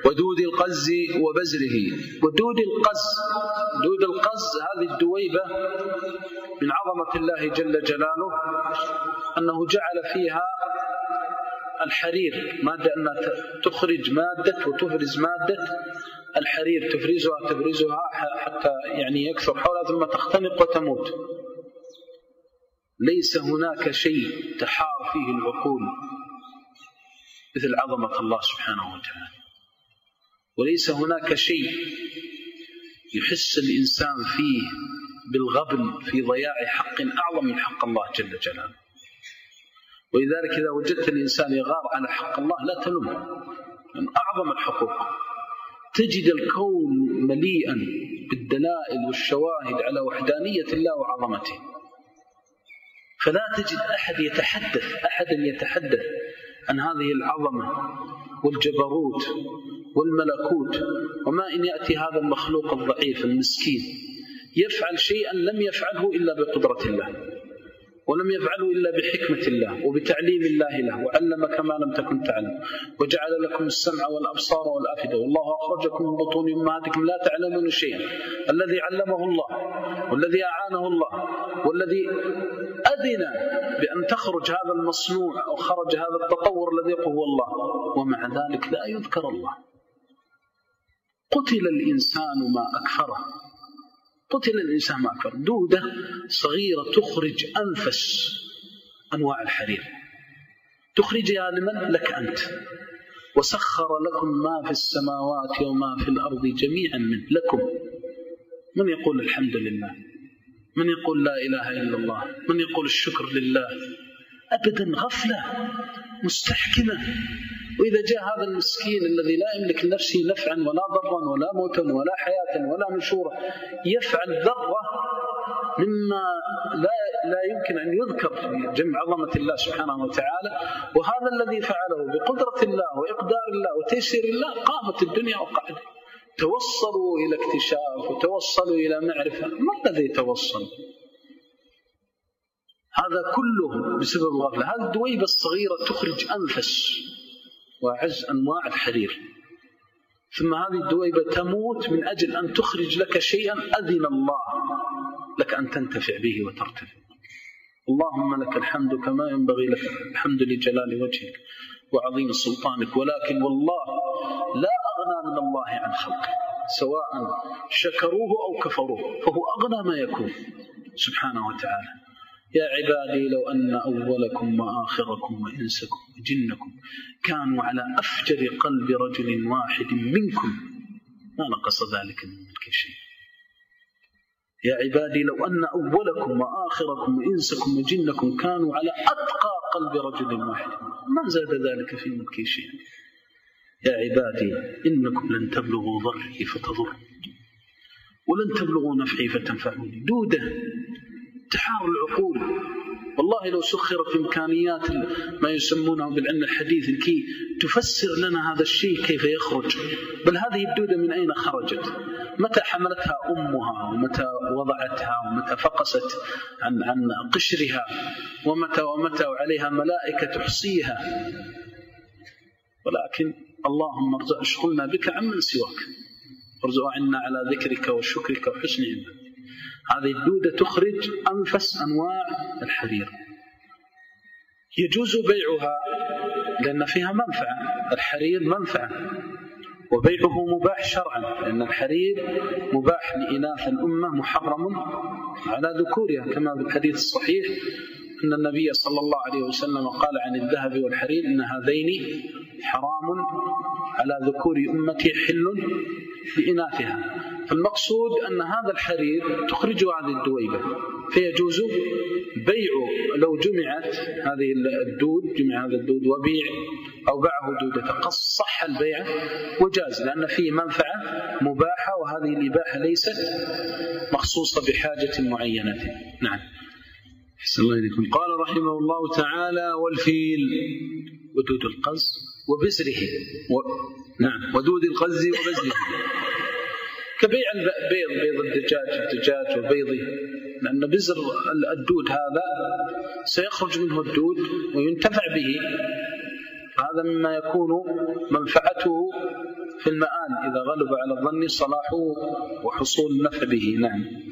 ودود القز وبزره. ودود القز، دود القز هذه الدويبة من عظمة الله جل جلاله أنه جعل فيها الحرير، مادة أنها تخرج مادة وتفرز مادة الحرير، تفرزها حتى يعني يكثر حولها ثم تختنق وتموت. ليس هناك شيء تحار فيه العقول مثل عظمة الله سبحانه وتعالى، وليس هناك شيء يحس الإنسان فيه بالغبن في ضياع حق أعظم من حق الله جل جلاله. ولذلك إذا وجدت الإنسان يغار على حق الله لا تلومه، من أعظم الحقوق. تجد الكون مليئا بالدلائل والشواهد على وحدانية الله وعظمته، فلا تجد أحدا يتحدث عن هذه العظمة والجبروت والملكوت. وما إن يأتي هذا المخلوق الضعيف المسكين يفعل شيئا لم يفعله إلا بقدرة الله، ولم يفعله إلا بحكمة الله وبتعليم الله له، وعلمك ما لم تكن تعلم، وجعل لكم السمع والأبصار والأفئدة، والله أخرجكم من بطون أمهاتكم لا تعلمون شيئا. الذي علمه الله، والذي أعانه الله، والذي أذن بأن تخرج هذا المصنوع أو خرج هذا التطور الذي هو الله، ومع ذلك لا يذكر الله. قتل الإنسان ما أكفره، قتل الإنسان ما أكفر. دودة صغيرة تخرج أنفس أنواع الحرير، تخرجها لمن؟ لك أنت. وسخر لكم ما في السماوات وما في الأرض جميعا منه لكم. من يقول الحمد لله؟ من يقول لا إله إلا الله؟ من يقول الشكر لله؟ أبدا، غفلة مستحكمة. وإذا جاء هذا المسكين الذي لا يملك لنفسه نفعا ولا ضرا ولا موتا ولا حياة ولا نشورا يفعل ذرة مما لا يمكن أن يذكر في جمع عظمة الله سبحانه وتعالى، وهذا الذي فعله بقدرة الله وإقدار الله وتيسير الله قامت الدنيا وقعدت. توصلوا إلى اكتشاف وتوصلوا إلى معرفة. ما الذي توصل؟ هذا كله بسبب الغفلة. هذه الدويبة الصغيرة تخرج أنفس وأعز أنواع الحرير، ثم هذه الدويبة تموت من أجل أن تخرج لك شيئا أذن الله لك أن تنتفع به وترتفع. اللهم لك الحمد كما ينبغي لك الحمد لجلال وجهك وعظيم سلطانك، ولكن والله لا أغنى من الله عن خلقه، سواء شكروه أو كفروه، فهو أغنى ما يكون سبحانه وتعالى. يا عبادي لو أن أولكم وآخركم وإنسكم وجنكم كانوا على أفجر قلب رجل واحد منكم ما نقص ذلك من ملك شيء. يا عبادي لو أن أولكم وآخركم وإنسكم وجنكم كانوا على أتقى قلب رجل واحد ما زاد ذلك في ملك شيء. يا عبادي إنكم لن تبلغوا ضري فتضروا ولن تبلغوا نفعي فتنفعوني. دودة تحار العقول. والله لو سخرت إمكانيات ما يسمونه بالعلم الحديث لكي تفسر لنا هذا الشيء كيف يخرج. بل هذه الدودة من أين خرجت؟ متى حملتها أمها، ومتى وضعتها، ومتى فقست عن قشرها، ومتى وعليها ملائكة تحصيها. ولكن اللهم اشغلنا بك عمن سواك، ارزق عنا على ذكرك وشكرك وحسن عبادتك. هذه الدودة تخرج أنفس أنواع الحرير، يجوز بيعها لأن فيها منفعة. الحرير منفعة، وبيعه مباح شرعا، لأن الحرير مباح لإناث الأمة محرم على ذكورها، كما بالحديث الصحيح أن النبي صلى الله عليه وسلم قال عن الذهب والحرير إن هذين حرام على ذكور أمتي حل لإناثها. فالمقصود أن هذا الحرير تخرج هذه الدويبة، فيجوز بيعه لو جمعت هذه الدود، جمع هذا الدود وبيع أو باعه دودة قد صح البيع وجاز، لأن فيه منفعة مباحة، وهذه الإباحة ليست مخصوصة بحاجة معينة. نعم. أحسن الله إليكم. قال رحمه الله تعالى: والفيل ودود القز وبزره نعم، ودود القز وبزره كبيع بيض الدجاج وبيضه، لأن بزر الدود هذا سيخرج منه الدود وينتفع به، هذا مما يكون منفعته في المآل إذا غلب على الظن صلاحه وحصول النفع به. نعم.